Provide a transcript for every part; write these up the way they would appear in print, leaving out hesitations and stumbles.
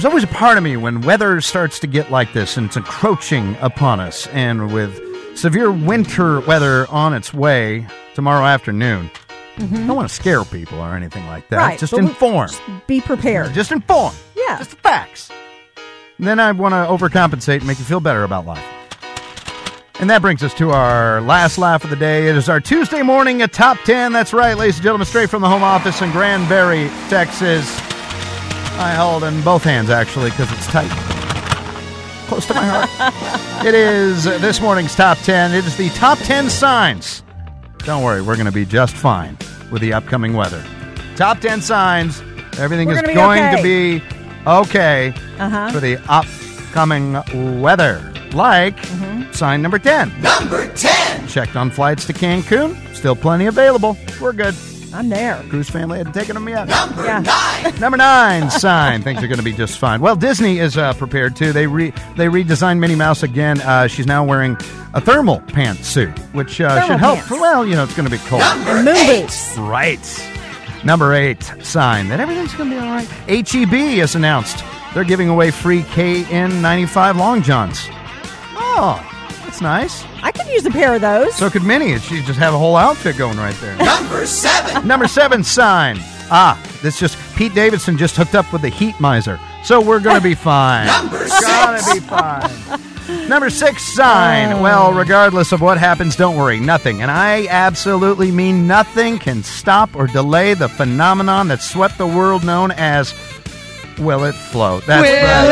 There's always a part of me when weather starts to get like this and it's encroaching upon us, and with severe winter weather on its way tomorrow afternoon. I don't want to scare people or anything like that. Right, just inform. Just be prepared. Just inform. Yeah. Just the facts. And then I want to overcompensate and make you feel better about life. And that brings us to our last laugh of the day. It is our Tuesday morning at Top 10. That's right, ladies and gentlemen, straight from the home office in Granbury, Texas. I hold in both hands, actually, because it's tight. Close to my heart. It is this morning's Top 10. It is the Top 10 signs. Don't worry, we're going to be just fine with the upcoming weather. Top 10 signs. Everything is going to be okay for the upcoming weather. Like sign number 10. Number 10. Checked on flights to Cancun. Still plenty available. We're good. I'm there. Cruise family hadn't taken them yet. Number 9. Number 9 sign. Things are going to be just fine. Well, Disney is prepared too. They redesigned Minnie Mouse again. She's now wearing a thermal pantsuit, which should help. Pants. Well, it's going to be cold. And moon boots. Right. Number 8 sign that everything's going to be all right. H-E-B has announced they're giving away free KN95 long johns. Oh, that's nice. I could use a pair of those. So could Minnie. She'd just have a whole outfit going right there. Number 7. Number 7 sign. This just Pete Davidson just hooked up with the heat miser. So we're going to be fine. Number 6. Going to be fine. Number 6 sign. Well, regardless of what happens, don't worry. Nothing, and I absolutely mean nothing, can stop or delay the phenomenon that swept the world known as Will It Float. That's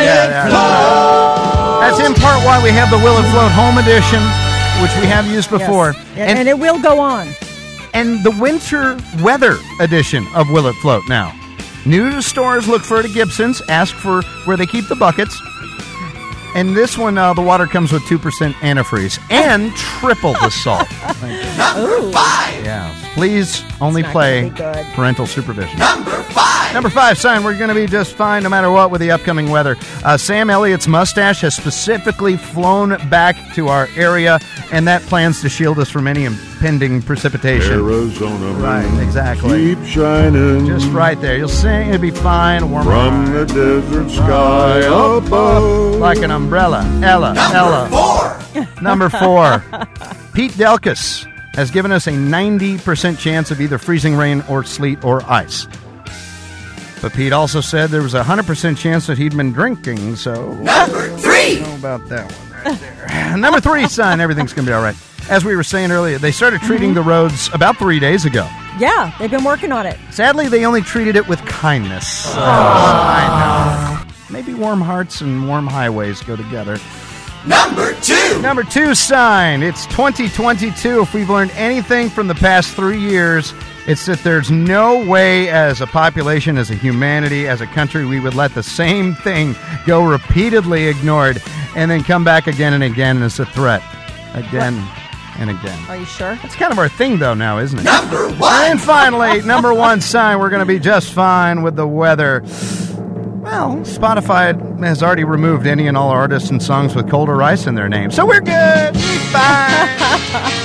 That's in part why we have the Will It Float Home Edition, which we have used before. Yes. And it will go on. And the Winter Weather Edition of Will It Float now. New to stores, look for it at Gibson's. Ask for where they keep the buckets. And this one, the water comes with 2% antifreeze and triple the salt. Number 5. Yeah. Please only play parental supervision. Number 5. Number 5 sign, we're going to be just fine no matter what with the upcoming weather. Sam Elliott's mustache has specifically flown back to our area, and that plans to shield us from any impending precipitation. Arizona Right, exactly. keep shining Just right there. You'll sing, it'll be fine. Warm from the desert sky above. like an umbrella. Ella. Number 4. Number 4. Pete Delkus has given us a 90% chance of either freezing rain or sleet or ice. But Pete also said there was a 100% chance that he'd been drinking, so... Number 3. How about that one right there? Number 3 sign, everything's going to be all right. As we were saying earlier, they started treating the roads about 3 days ago. Yeah, they've been working on it. Sadly, they only treated it with kindness. I know. Maybe warm hearts and warm highways go together. Number 2. Number 2 sign. It's 2022. If we've learned anything from the past 3 years, it's that there's no way as a population, as a humanity, as a country, we would let the same thing go repeatedly ignored and then come back again and again as a threat. Again and again. Are you sure? That's kind of our thing, though, now, isn't it? Number 1. And finally, number 1 sign, we're going to be just fine with the weather. Well, Spotify has already removed any and all artists and songs with cold or ice in their name, so we're good. We're fine.